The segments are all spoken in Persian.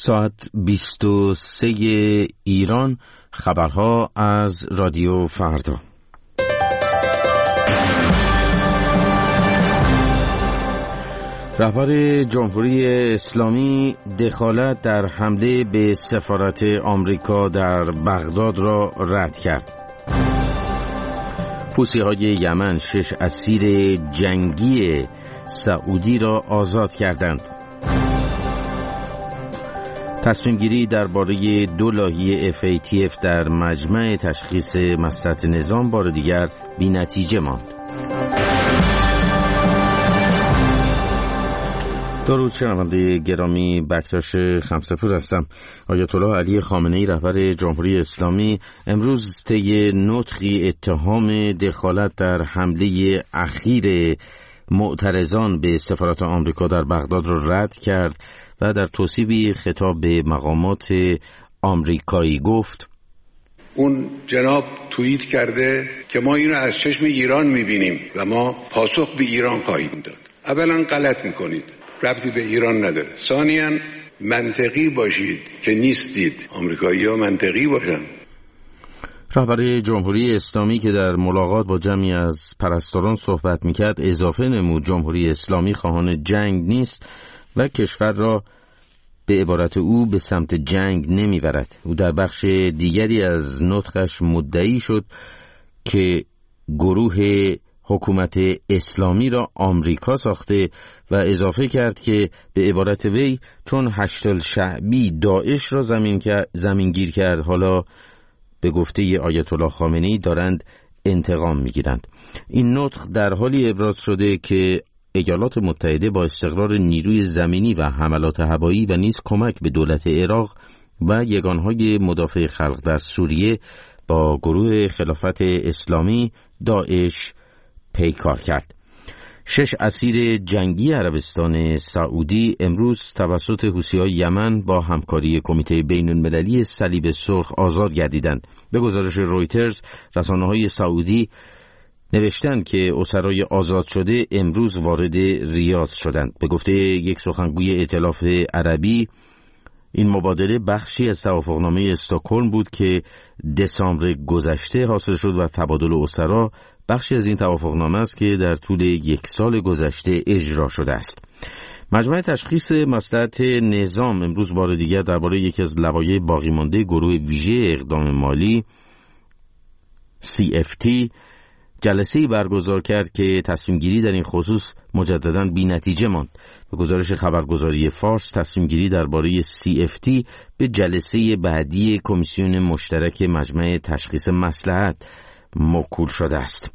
ساعت 23 ایران، خبرها از رادیو فردا. رهبر جمهوری اسلامی دخالت در حمله به سفارت آمریکا در بغداد را رد کرد. حوثی‌های یمن 6 اسیر جنگی سعودی را آزاد کردند. تصمیم گیری درباره 2 لایحه FATF در مجمع تشخیص مصلحت نظام بار دیگر بی نتیجه ماند. درود شنونده گرامی، بکتاش خمسه‌پور هستم. آیت الله علی خامنه‌ای رهبر جمهوری اسلامی امروز طی نطقی اتهام دخالت در حمله اخیر معترضان به سفارت آمریکا در بغداد را رد کرد و در توصیفی خطاب به مقامات آمریکایی گفت: اون جناب توییت کرده که ما اینو از چشم ایران می‌بینیم و ما پاسخ به ایران خواهیم داد. اولا غلط می‌کنید، ربطی به ایران نداره. ثانیاً منطقی باشید که نیستید. آمریکایی‌ها منطقی باشن. رهبر جمهوری اسلامی که در ملاقات با جمعی از پرستاران صحبت میکرد اضافه نمود جمهوری اسلامی خواهان جنگ نیست و کشور را به عبارت او به سمت جنگ نمیبرد. او در بخش دیگری از نطقش مدعی شد که گروه حکومت اسلامی را آمریکا ساخته و اضافه کرد که به عبارت وی چون هشت‌الشعبی داعش را زمینگیر کرد، حالا به گفته آیت الله خامنه‌ای دارند انتقام میگیرند. این نطق در حالی ابراز شده که ایالات متحده با استقرار نیروی زمینی و حملات هوایی و نیز کمک به دولت عراق و یگانهای مدافع خلق در سوریه با گروه خلافت اسلامی داعش پیکار کرد. 6 اسیر جنگی عربستان سعودی امروز توسط حوثی‌های یمن با همکاری کمیته بین‌المللی صلیب سرخ آزاد گردیدند. به گزارش رویترز، رسانه‌های سعودی نوشتند که اسرای آزاد شده امروز وارد ریاض شدند. به گفته یک سخنگوی ائتلاف عربی، این مبادله بخشی از توافقنامه استکهلم بود که دسامبر گذشته حاصل شد و تبادل اسرا بخشی از این توافقنامه است که در طول 1 سال گذشته اجرا شده است. مجمع تشخیص مصلحت نظام امروز بار دیگر درباره یکی از لوایح باقی مانده گروه ویژه اقدام مالی CFT جلسه‌ای برگزار کرد که تصمیم گیری در این خصوص مجدداً بی نتیجه ماند. به گزارش خبرگزاری فارس، تصمیم گیری درباره CFT به جلسه بعدی کمیسیون مشترک مجمع تشخیص مصلحت موکول شده است.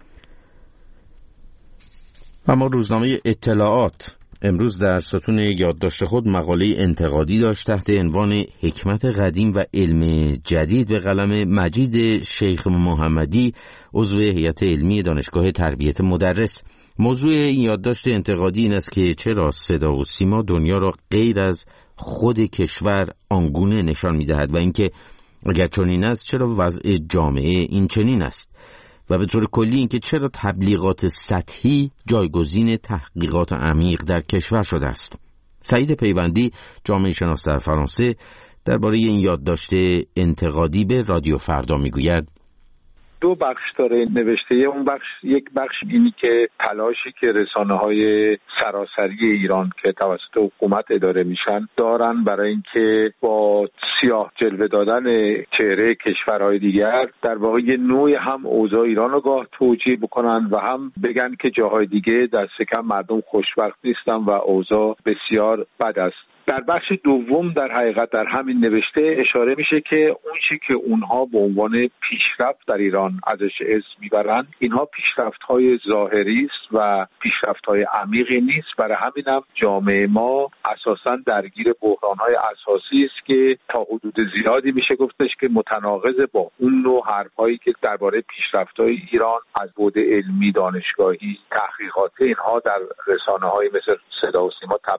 اما روزنامه اطلاعات امروز در ستون یادداشت خود مقاله انتقادی داشت تحت عنوان حکمت قدیم و علم جدید به قلم مجید شیخ محمدی، عضو هیئت علمی دانشگاه تربیت مدرس. موضوع این یادداشت انتقادی این است که چرا صدا و سیما دنیا را غیر از خود کشور آنگونه نشان می‌دهد و اینکه اگر چنین است چرا وضع جامعه این چنین است و به طور کلی اینکه چرا تبلیغات سطحی جایگزین تحقیقات عمیق در کشور شده است. سعید پیوندی، جامعه شناس در فرانسه، درباره این یادداشت انتقادی به رادیو فردا میگوید: 2 بخش داره نوشته. اون بخش، یک بخش اینی که تلاشی که رسانه‌های سراسری ایران که توسط حکومت اداره میشن دارن برای اینکه با سیاه جلوه دادن چهره کشورهای دیگر در واقع یه نوعی هم اوضاع ایران رو گاه توجیه بکنن و هم بگن که جاهای دیگه دست کم مردم خوشبخت نیستن و اوضاع بسیار بد است. در بخش دوم در حقیقت در همین نوشته اشاره میشه که اون چیزی که اونها به عنوان پیشرفت در ایران ازش اسم میبرن، اینها پیشرفت‌های ظاهری است و پیشرفت‌های عمیقی نیست. برای همینم جامعه ما اساساً درگیر بحران‌های اساسی است که تا حدود زیادی میشه گفتش که متناقض با اون نوع حرف‌هایی که درباره پیشرفت‌های ایران از بعد علمی، دانشگاهی، تحقیقاتی اینها در رسانه‌های مثل صدا و سیما تبلیغ میشه.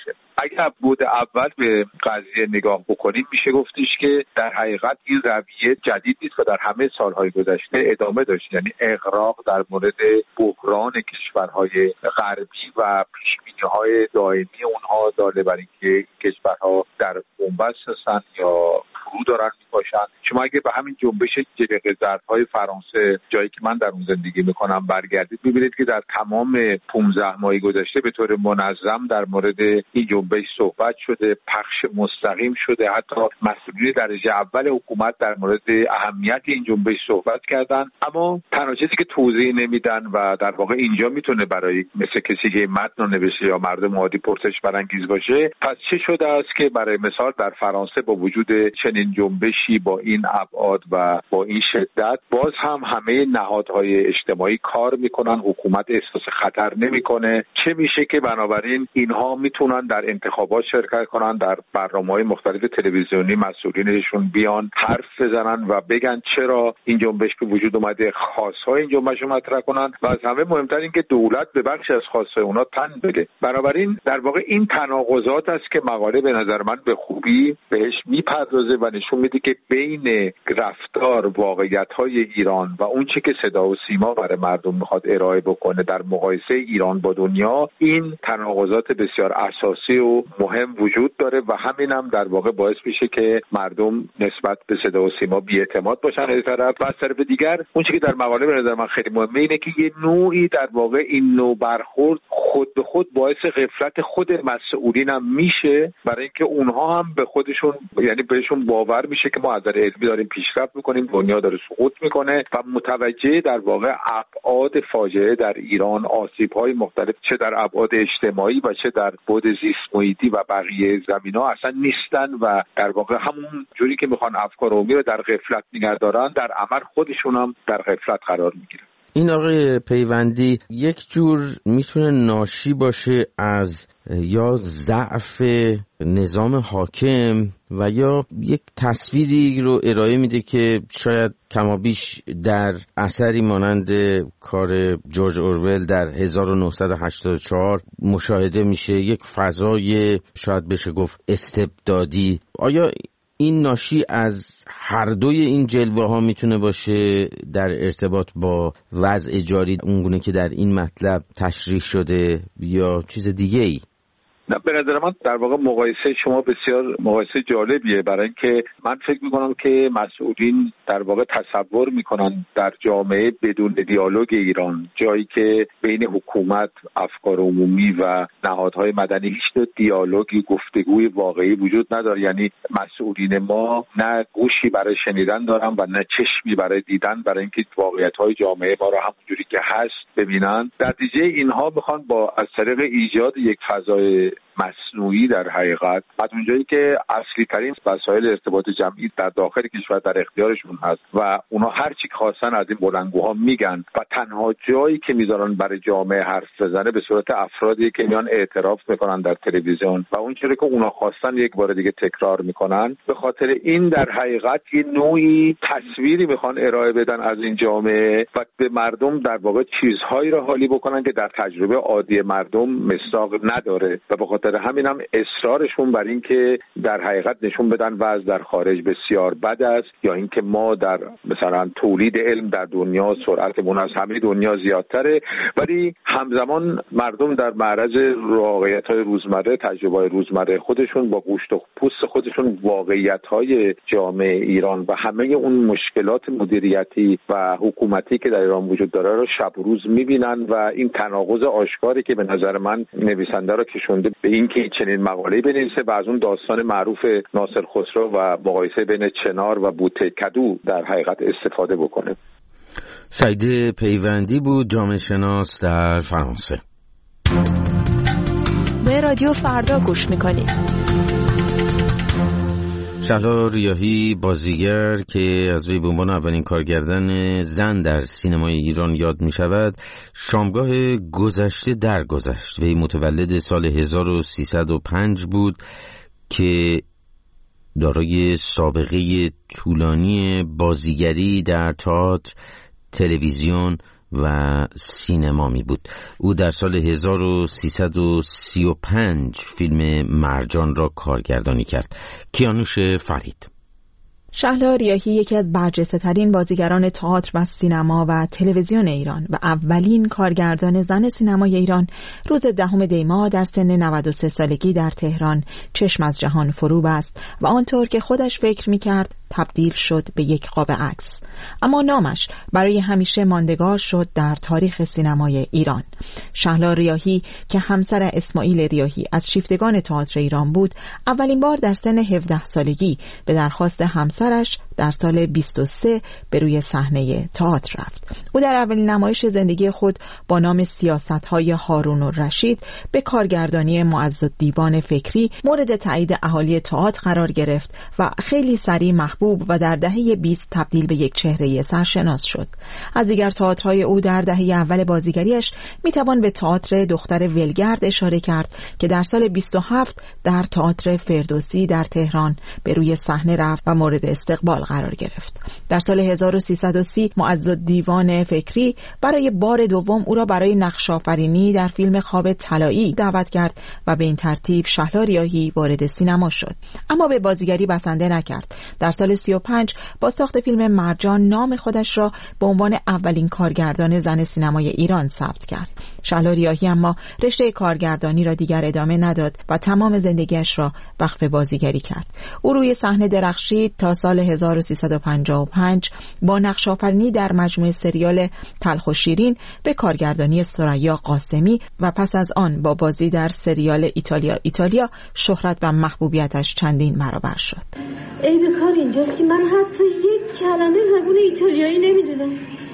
باشه. اگر بود اول به قضیه نگاه بکنیم میشه گفتش که در حقیقت این رویه جدید نیست و در همه سالهای گذشته ادامه داشت، یعنی اغراق در مورد بحران کشورهای غربی و پیشبینی‌های دائمی اونها داده بر اینکه کشورها در بنبست هستن یا فرو دارن میباشن. شما اگه به همین جنبش جلیقه زردهای فرانسه، جایی که من در اون زندگی میکنم، برگردید ببینید که در تمام 15 ماه گذشته به طور منظم در مورد این جنبش صحبت شده، پخش مستقیم شده، حتی مسئولین درجه اول حکومت در مورد اهمیت این جنبش صحبت کردن، اما تنها چیزی که توضیح نمیدن و در واقع اینجا میتونه برای مثل کسی که متن نوشته یا مردم عادی پرسش برانگیز باشه، پس چه شده است که برای مثال در فرانسه با وجود چنین جنبشی با این ابعاد و با این شدت باز هم همه نهادهای اجتماعی کار میکنن، حکومت احساس خطر نمیکنه؟ چه میشه که بنابراین اینها میتونن در انتخابات شرکت کنن، در برنامه‌های مختلف تلویزیونی مسئولینشون بیان حرف بزنن و بگن چرا این جنبش به وجود اومده، خواستهای این جنبش رو مطرح کنن و از همه مهمتر این که دولت به بخش از خواستهای اونا تن بده. بنابراین در واقع این تناقضات است که مقاله به نظر من به خوبی بهش میپردازه و نشون میده که بین رفتار واقعیت‌های ایران و اون چه که صدا و سیما برای مردم میخواد ارائه بکنه در مقایسه ایران با دنیا، این تناقضات بسیار اساسی و مهم وجود داره و همین هم در واقع باعث میشه که مردم نسبت به صدا و سیما بی‌اعتماد باشن از طرف، و از طرف دیگر اون چیزی که در مقاله به نظر من خیلی مهمه اینه که یه نوعی در واقع این نوع برخورد خود به خود باعث غفلت خود مسئولین هم میشه، برای اینکه اونها هم به خودشون یعنی بهشون باور میشه که ما از نظر علمی داریم پیشرفت میکنیم، دنیا داره سقوط میکنه و متوجه در واقع ابعاد فاجعه در ایران، آسیب‌های مختلف چه در ابعاد اجتماعی و چه در بعد زیست محیطی و بقیه زمینه‌ها اصلا نیستن و در واقع همون جوری که میخوان افکار عمومی رو در غفلت نگه دارن، در عمل خودشون هم در غفلت قرار میگیرن. این آقای پیوندی یک جور میتونه ناشی باشه از یا ضعف نظام حاکم و یا یک تصویری رو ارائه میده که شاید کمابیش در اثری مانند کار جورج اورول در 1984 مشاهده میشه، یک فضای شاید بشه گفت استبدادی. آیا این ناشی از هر دوی این جلوه ها میتونه باشه در ارتباط با وضع جاری اونگونه که در این مطلب تشریح شده یا چیز دیگه ای؟ نه، به نظر من در واقع مقایسه شما بسیار مقایسه جالبیه، برای اینکه من فکر میکنم که مسئولین در واقع تصور میکنن در جامعه بدون دیالوگ ایران، جایی که بین حکومت، افکار عمومی و نهادهای مدنی هیچ دیالوگی، گفتگوی واقعی وجود نداره. یعنی مسئولین ما نه گوشی برای شنیدن دارن و نه چشمی برای دیدن، برای اینکه واقعیت‌های جامعه ما رو همونجوری که هست ببینن. در نتیجه اینها میخوان با از طریق ایجاد یک فضای مصنوعی در حقیقت از اونجایی که اصلی ترین وسایل ارتباط جمعی در داخل کشور در اختیارشون هست و اونا هر چی خواستن از این بلندگوها میگن و تنها جایی که میذارن برای جامعه حرف بزنه به صورت افرادی که میان اعتراف میکنن در تلویزیون و اون چیزی که اونا خواستن یک بار دیگه تکرار میکنن. به خاطر این در حقیقت یه نوعی تصویری میخوان ارائه بدن از این جامعه و به مردم در واقع چیزهایی را حالی بکنن که در تجربه عادی مردم مصداق نداره و به خاطر همین هم اصرارشون بر این که در حقیقت نشون بدن وضع در خارج بسیار بد است، یا اینکه ما در مثلا تولید علم در دنیا سرعتمون از همه دنیا زیادتره، ولی همزمان مردم در معرض واقعیت‌های روزمره، تجربه‌های روزمره خودشون با گوشت و پوست خودشون واقعیت‌های جامعه ایران و همه اون مشکلات مدیریتی و حکومتی که در ایران وجود داره رو شب و روز می‌بینن و این تناقض آشکاری که به نظر من نویسنده رو کشونده به این که چنین مقاله‌ای بنویسه و از اون داستان معروف ناصر خسرو و مقایسه بین چنار و بوته کدو در حقیقت استفاده بکنه. سعید پیوندی بود، جامعه شناس در فرانسه. به رادیو فردا گوش میکنید. شهلا ریاحی بازیگر که از وی به عنوان اولین کارگردان زن در سینمای ایران یاد می شود، شامگاه گذشته درگذشت. وی متولد سال 1305 بود که دارای سابقه طولانی بازیگری در تئاتر، تلویزیون و سینما می بود. او در سال 1335 فیلم مرجان را کارگردانی کرد. کیانوش فرید. شهلا ریاحی یکی از برجسته‌ترین بازیگران تئاتر و سینما و تلویزیون ایران و اولین کارگردان زن سینمای ایران روز 10 دی ماه در سن 93 سالگی در تهران چشم از جهان فرو بست و آنطور که خودش فکر می‌کرد تبدیل شد به یک قاب عکس. اما نامش برای همیشه ماندگار شد در تاریخ سینمای ایران. شهلا ریاحی که همسر اسماعیل ریاحی از شیفتگان تئاتر ایران بود، اولین بار در سن 17 سالگی به درخواست همسرش در سال 23 به روی صحنه تئاتر رفت. او در اولین نمایش زندگی خود با نام سیاست‌های هارون الرشید به کارگردانی معزالدیوان فکری مورد تایید اهالی تئاتر قرار گرفت و خیلی سریع محبوب و در دهه 20 تبدیل به یک چهره سرشناس شد. از دیگر تئاترهای او در دهه اول بازیگریش میتوان به تئاتر دختر ولگرد اشاره کرد که در سال 27 در تئاتر فردوسی در تهران به روی صحنه رفت و مورد استقبال قرار گرفت. در سال 1330 معزالدیوان فکری برای بار دوم او را برای نقش آفرینی در فیلم خواب طلایی دعوت کرد و به این ترتیب شهلا ریاحی وارد سینما شد. اما به بازیگری بسنده نکرد. در سال 35 با ساخت فیلم مرجان نام خودش را به عنوان اولین کارگردان زن سینمای ایران ثبت کرد. شهلا ریاحی اما رشته کارگردانی را دیگر ادامه نداد و تمام زندگیش را وقف بازیگری کرد. او روی صحنه درخشید تا سال 1355 با نقش آفرینی در مجموعه سریال تلخ و شیرین به کارگردانی ثریا قاسمی و پس از آن با بازی در سریال ایتالیا شهرت و محبوبیتش چندین برابر شد. ای به کار اینجاست که من حتی یک کلمه زبون ایتالیایی نمیدونم.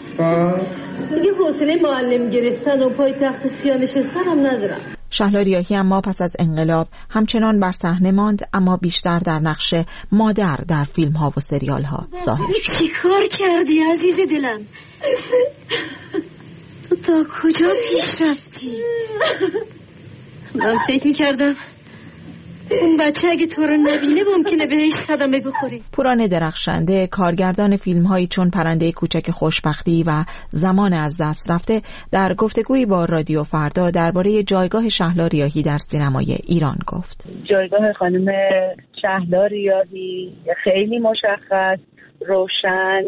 دیگه حوصله معلم گرفتن و پای تخت سیاه نشستن هم ندارم. شهلا ریاحی اما پس از انقلاب همچنان بر صحنه ماند، اما بیشتر در نقش مادر در فیلم ها و سریال ها ظاهر شد. چی کار کردی عزیز دلم؟ تا کجا پیش رفتی؟ من فکر می‌کردم اون بچه اگه تو رو نبینه ممکنه بهش صدمه بخوری. پوران درخشنده کارگردان فیلم‌هایی چون پرنده کوچک خوشبختی و زمان از دست رفته در گفتگویی با رادیو فردا درباره جایگاه شهلا ریاحی در سینمای ایران گفت. جایگاه خانم شهلا ریاحی خیلی مشخص، روشن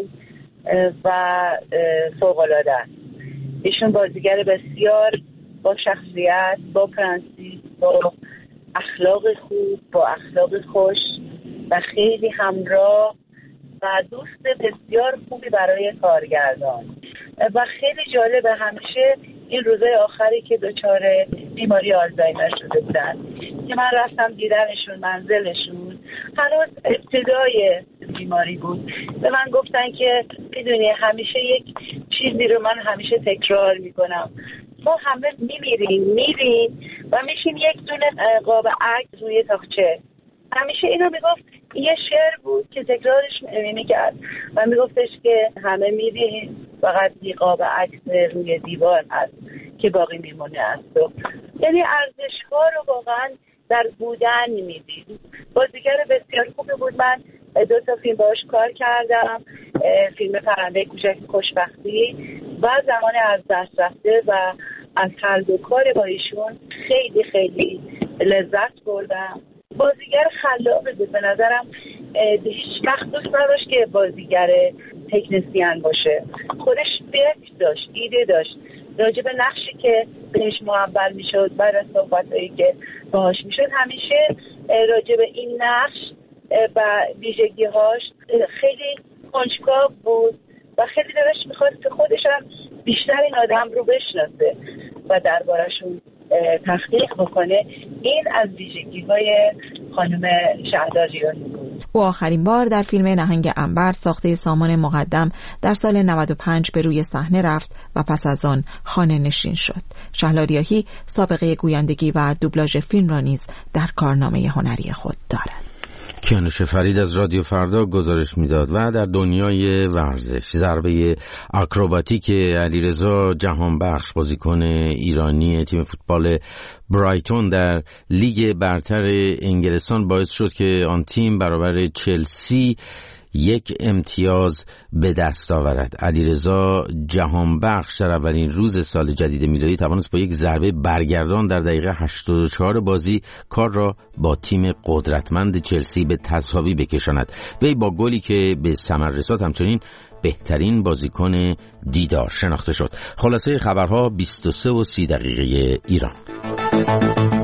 و فوق‌العاده است. ایشون بازیگر بسیار با شخصیت، با پرنسیپ، با اخلاق خوب، با اخلاق خوش و خیلی همراه و دوست بسیار خوبی برای کارگردان. و خیلی جالبه همیشه این روزهای آخری که دچار بیماری آلزایمر شده بودن که من رفتم دیدنشون منزلشون، هنوز ابتدای بیماری بود، به من گفتن که میدونی همیشه یک چیزی رو من همیشه تکرار میکنم، ما همه میریم و میشیم یک دونه قاب عکس روی تاقچه. همیشه اینو میگفت، یه شعر بود که تکرارش میکرد و میگفتش که همه میریم فقط یه قاب عکس روی دیوار هست که باقی میمونه است. یعنی ارزش‌ها رو واقعا در بودن میدید. بازیگر بسیار خوبی بود. من 2 تا فیلم باهاش کار کردم، فیلم پرنده کوچک خوشبختی و زمان از دست رفته و از هر دو کار با ایشون خیلی خیلی لذت بردم. بازیگر خلاقی بود به نظرم، هیچ وقت دوست نداشت که بازیگر تکنسین باشه، خودش فکر داشت، ایده داشت راجع به نقشی که بهش محول میشد، بعد از صحبتایی که باهاش میشد همیشه راجع به این نقش و ویژگی‌هاش خیلی کنجکاو بود و خیلی دلش می‌خواست که خودش هم بیشتر این آدم رو بشناسه و دربارشون تحقیق بکنه. این از ویژگی‌های خانم شهلا ریاحی بود. او آخرین بار در فیلم نهنگ عنبر ساخته سامان مقدم در سال 95 به روی صحنه رفت و پس از آن خانه نشین شد. شهلا ریاحی سابقه گویندگی و دوبلاژ فیلم را نیز در کارنامه هنری خود دارد. کیانوش فرید از رادیو فردا گزارش میداد. و در دنیای ورزش، ضربه آکروباتیک علیرضا جهانبخش بازیکن ایرانی تیم فوتبال برایتون در لیگ برتر انگلستان باعث شد که آن تیم برابر چلسی یک امتیاز به دست آورد. علیرضا جهانبخش در اولین روز سال جدید میلادی توانست با یک ضربه برگردان در دقیقه 84 بازی کار را با تیم قدرتمند چلسی به تساوی بکشاند. وی با گلی که به ثمر رسید همچنین بهترین بازیکن دیدار شناخته شد. خلاصه خبرها 23:30 ایران.